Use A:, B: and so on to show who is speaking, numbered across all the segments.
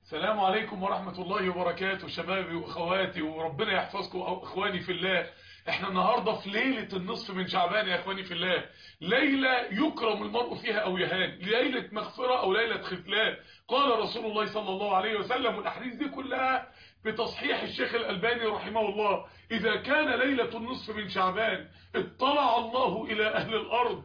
A: السلام عليكم ورحمة الله وبركاته شبابي واخواتي، وربنا يحفظكم او اخواني في الله. احنا النهاردة في ليلة النصف من شعبان يا اخواني في الله، ليلة يكرم المرء فيها او يهان، ليلة مغفرة او ليلة خذلان. قال رسول الله صلى الله عليه وسلم، والاحاديث دي كلها بتصحيح الشيخ الألباني رحمه الله: اذا كان ليلة النصف من شعبان اطلع الله الى اهل الارض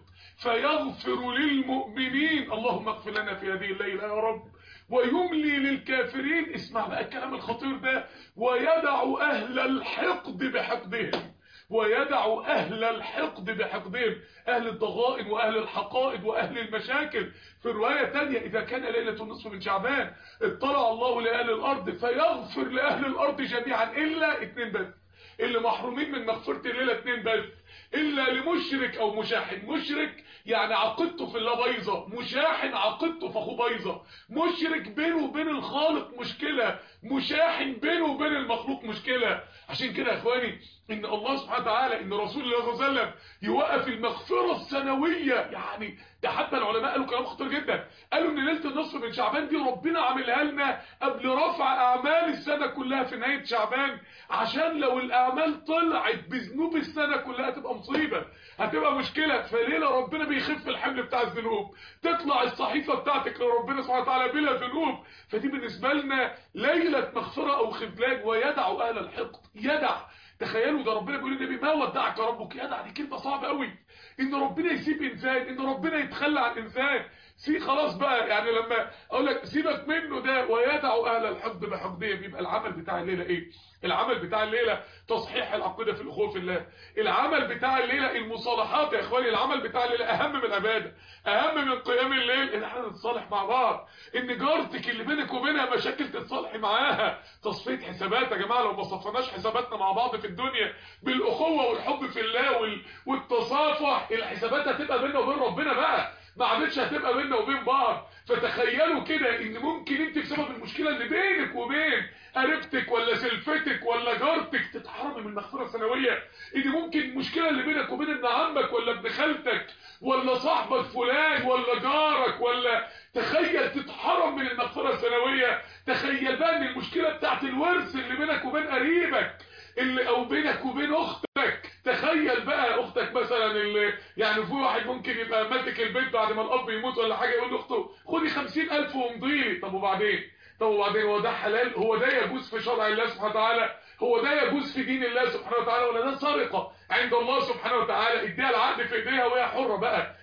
A: فيغفر للمؤمنين، اللهم اغفر لنا في هذه الليلة يا رب، ويملي للكافرين، اسمع بقى الكلام الخطير ده، ويدع أهل الحقد بحقدهم، ويدع أهل الحقد بحقدهم، أهل الضغائن وأهل الحقائد وأهل المشاكل. في الرواية تانية: إذا كان ليلة النصف من شعبان اطلع الله لأهل الأرض فيغفر لأهل الأرض جميعا إلا اتنين بس، اللي محرومين من مغفرة الليلة اتنين بس: إلا لمشرك أو مشاحن. مشرك يعني عقيدته في الله بايظة، مشاحن عقيدته في أخوه بايظة. مشرك بينه وبين الخالق مشكلة، مشاحن بينه وبين المخلوق مشكلة. عشان كده يا إخواني، إن الله سبحانه وتعالى، إن رسول الله صلى الله عليه وسلم يوقف المغفرة السنوية. يعني ده حتى العلماء قالوا كلام خطير جدا، قالوا إن ليلة النصف من شعبان دي ربنا عاملها لنا قبل رفع أعمال السنة كلها في نهاية شعبان، عشان لو الأعمال طلعت بذنوب السنة كلها تبقى مصيبة، هتبقى مشكلة. فليلة ربنا بيخف الحمل بتاع الذنوب، تطلع الصحيفة بتاعتك لربنا سبحانه وتعالى بلا ذنوب. فدي بالنسبة لنا ليلة مغفرة أو خذلان. ويدع أهل الحقد، يدع. تخيلوا ده ربنا بيقول للنبي: ما ودعك ربك. يدع دي كلمة صعبة قوي، ان ربنا يسيب انسان، ان ربنا يتخلى عن انسان. خلاص بقى، يعني لما اقول لك سيبك منه ده، ويدع اهل الحقد بحقدهم، يبقى العمل بتاع الليله ايه؟ العمل بتاع الليله تصحيح العقيده في الاخوه في الله. العمل بتاع الليله المصالحات يا اخواني. العمل بتاع الليله اهم من العباده، اهم من قيام الليل، ان احنا نتصالح مع بعض، ان جارتك اللي بينك وبينها مشاكل تتصالحي معاها. تصفيه حسابات يا جماعه، لو ما صفناش حساباتنا مع بعض في الدنيا بالاخوه والحب في الله والتصافح، الحسابات هتبقى بيننا وبين ربنا بقى، ما عادتش هتبقى بيننا وبين بعض. فتخيلوا كده ان ممكن انت بسبب المشكله اللي بينك وبين قريبتك ولا سلفتك ولا جارتك تتحرمي من المغفره السنويه. ان ممكن المشكله اللي بينك وبين ابن عمك ولا ابن خالتك ولا صاحبك فلان ولا جارك، ولا تخيل تتحرم من المغفره السنويه. تخيل بقى ان المشكله بتاعت الورث اللي بينك وبين قريبك، اللي او بينك وبين اختك. تخيل بقى اختك مثلا، اللي يعني في واحد ممكن يبقى ماسك البيت بعد ما الاب يموت ولا حاجه، يقول لاخته: خدي 50,000 وامضي. طب وبعدين؟ هو ده حلال؟ هو ده يجوز في شرع الله سبحانه وتعالى؟ هو ده يجوز في دين الله سبحانه وتعالى؟ ولا ده سرقه عند الله سبحانه وتعالى؟ اديها العقد في ايديها وهي حره بقى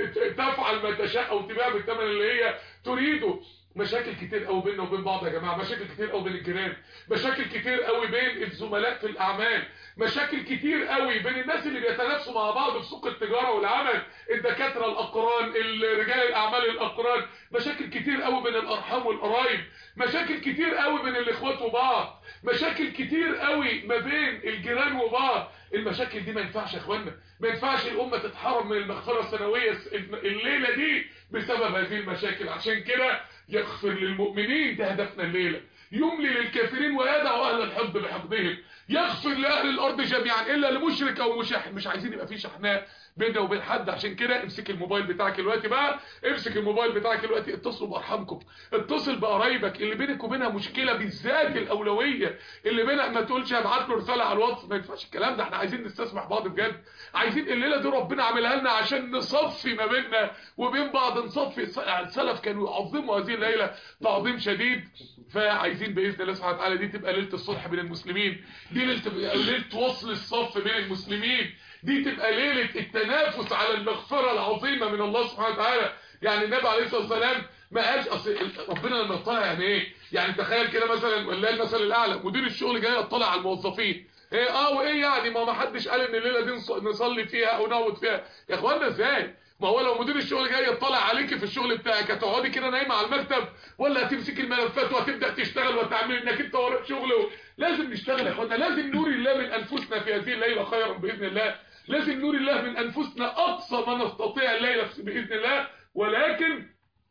A: تفعل ما تشاء او تبيع بالثمن اللي هي تريده. مشاكل كتير قوي بيننا وبين بعض يا جماعه، مشاكل كتير قوي بين الجيران، مشاكل كتير قوي بين الزملاء في الاعمال، مشاكل كتير قوي بين الناس اللي بيتنافسوا مع بعض في سوق التجاره والعمل، الدكاتره الاقران، رجال الاعمال الاقران، مشاكل كتير قوي بين الارحام والقرايب، مشاكل كتير قوي بين الاخوات وبعض، مشاكل كتير قوي ما بين الجيران وبعض. المشاكل دي ما ينفعش يا اخوانا، ما ينفعش الامه تتحرم من المغفره السنويه الليله دي بسبب هذه المشاكل. عشان كده يغفر للمؤمنين، ده هدفنا الليله. يملي للكافرين ويدع اهل الحقد بحقدهم. يغفر لاهل الارض جميعا الا لمشرك او مشاحن. مش عايزين يبقى في شحناء بيننا وبين حد. عشان كده امسك الموبايل بتاعك دلوقتي بقى، امسك الموبايل بتاعك دلوقتي، اتصلوا بارحامكم، اتصل بقرايبك اللي بينك وبينها مشكله، بالذات الاولويه اللي بينك. ما تقولش هبعت له رساله على الواتس، ما ينفعش الكلام ده. احنا عايزين نستسمح بعض بجد، عايزين الليله دي ربنا عاملها لنا عشان نصفي ما بيننا وبين بعض، نصفي. السلف كانوا يعظموا هذه الليله تعظيم شديد. فعايزين باذن الله سبحانه وتعالى دي تبقى ليله الصلح بين المسلمين، دي ليله وصل الصف بين المسلمين، دي تبقى ليله التنافس على المغفره العظيمه من الله سبحانه وتعالى. يعني النبي عليه الصلاه والسلام ما قالش اصل ربنا لما يطلع يعني ايه؟ يعني تخيل كده مثلا، ولا المثل الاعلى، مدير الشغل جاي يطلع على الموظفين، ايه وايه يعني؟ ما حدش قال ان الليله دي نصلي فيها او نقعد فيها يا اخوانا؟ ازاي؟ ما هو لو مدير الشغل جاي يطلع عليك في الشغل بتاعك، هتقعدي كده نايمه على المكتب، ولا هتمسكي الملفات وهتبدا تشتغل وتعملي انك انت وراك شغل؟ لازم نشتغل يا اخوانا، لازم نور الله من انفسنا في هذه الليله خيرا باذن الله، لازم نور الله من انفسنا اقصى ما نستطيع الليله باذن الله. ولكن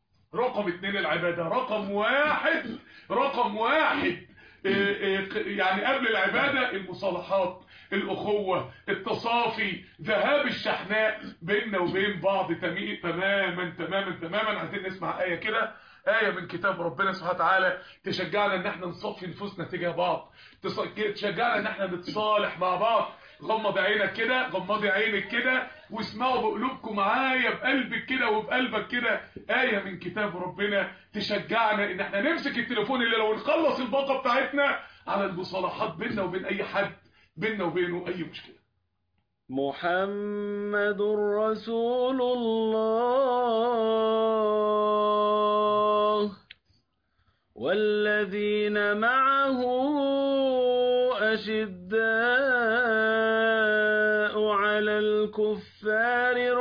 A: رقم 2 العباده، رقم واحد يعني قبل العبادة المصالحات، الأخوة، التصافي، ذهاب الشحناء بيننا وبين بعض تماما تماما تماما. عايزين نسمع آية كده آية من كتاب ربنا سبحانه وتعالى تشجعنا ان احنا نصفي نفوسنا تجاه بعض، تشجعنا ان احنا نتصالح مع بعض. غمض عينك كده، غمضي عينك كده، واسمعوا بقلوبكم معايا، بقلبك كده وبقلبك كده. آية من كتاب ربنا تشجعنا ان احنا نمسك التليفون اللي لو نخلص الباقة بتاعتنا على المصالحات بيننا وبين اي حد، بيننا وبينه اي مشكلة.
B: محمد رسول الله والذين معه أشداء على الكفار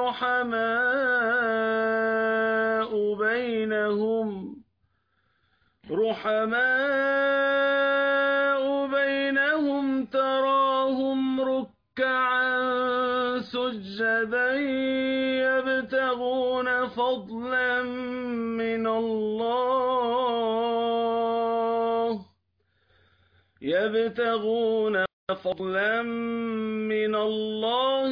B: رحماء بينهم تراهم ركعا سجدا يبتغون فضلا من الله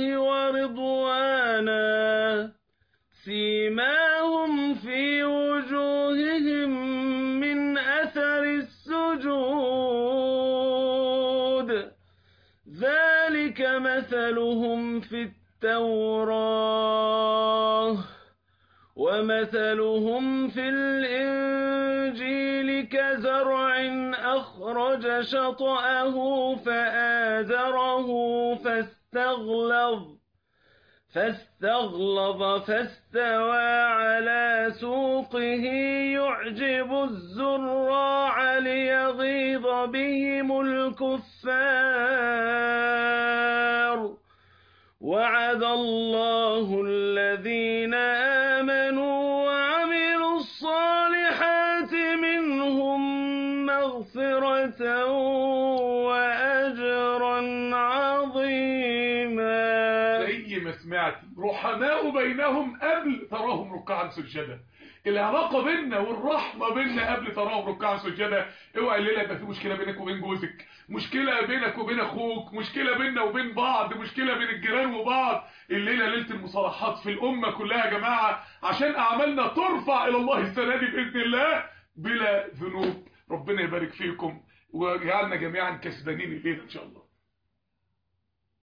B: ورضوانا سيماهم في وجوههم من أثر السجود ذلك مثلهم في التوراة ومثلهم في الإنجيل كزرع أخرج شطأه فآزره فاستغلظ فاستوى على سوقه يعجب الزراع ليغيظ بهم الكفار وعد الله الذين آمنوا وعملوا الصالحات منهم مغفرة وأجرا عظيما.
A: زي ما سمعت رحماء بينهم قبل تراهم ركعا سجدا. العلاقه بيننا والرحمه بيننا قبل تراهم ركعا سجدا. اوعى الليله يبقى في مشكله بينك وبين جوزك، مشكله بينك وبين اخوك، مشكله بيننا وبين بعض، مشكله بين الجيران وبعض. الليله ليله المصالحات في الامه كلها يا جماعه، عشان اعمالنا ترفع الى الله السنه دي باذن الله بلا ذنوب. ربنا يبارك فيكم ويجعلنا جميعا كسبانين الليله ان شاء الله.